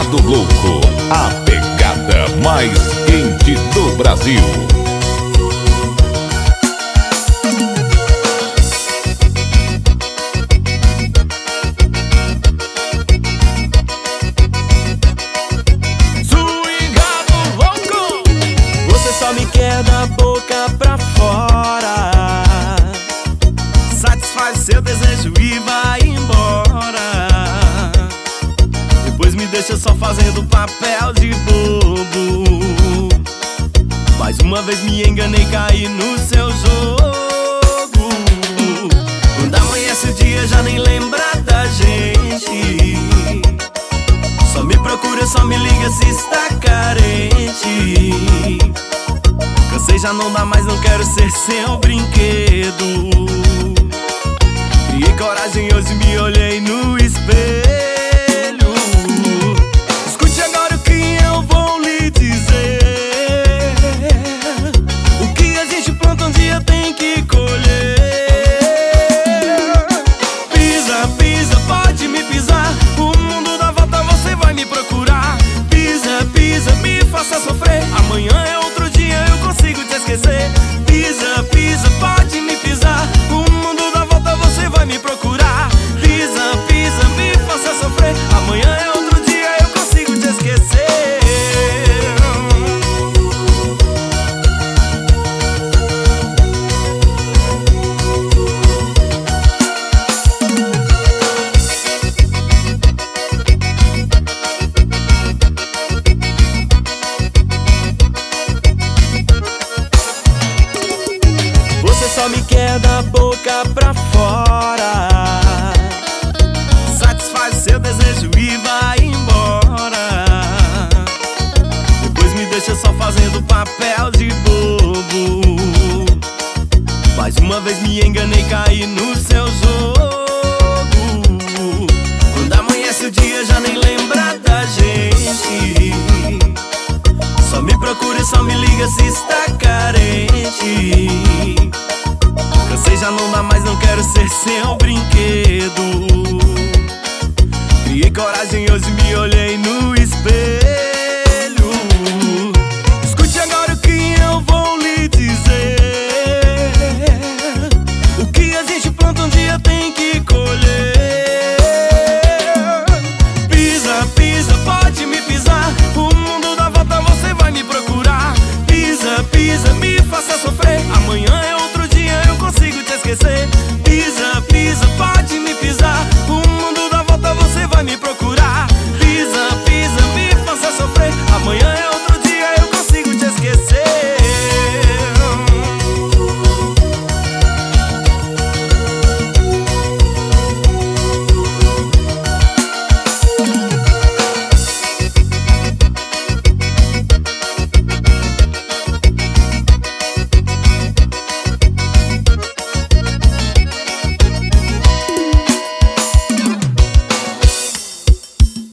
Gado Louco, a pegada mais quente do Brasil. Só me quer da boca pra fora, satisfaz seu desejo e vai embora. Depois me deixa só fazendo papel de bobo. Mais uma vez me enganei, caí no seu jogo. Quando amanhece o dia já nem lembra da gente. Só me procura, só me liga se está carente. Cansei, já não dá mais, não quero ser seu brinquedo. Criei coragem hoje, me olhei no espelho. Escute agora o que eu vou lhe dizer. O que a gente planta um dia tem que colher. Pisa, pisa, pode me pisar. O mundo dá volta, você vai me procurar. Pisa, pisa, me faça sofrer. Amanhã é outro dia, eu consigo te esquecer. Pisa, pisa, pode me pisar. O mundo dá volta, você vai me procurar. Pisa, pisa, me faça sofrer. Amanhã é outro dia, eu consigo te esquecer. Você só me quer da boca pra fora, satisfaz seu desejo e vai embora. Depois me deixa só fazendo papel de bobo. Mais uma vez me enganei, caí no seu jogo. Quando amanhece o dia já nem lembra da gente. Só me procura, só me liga se está carente. Cansei, já não dá mais, não quero ser seu brinquedo. Criei coragem hoje, me olhei no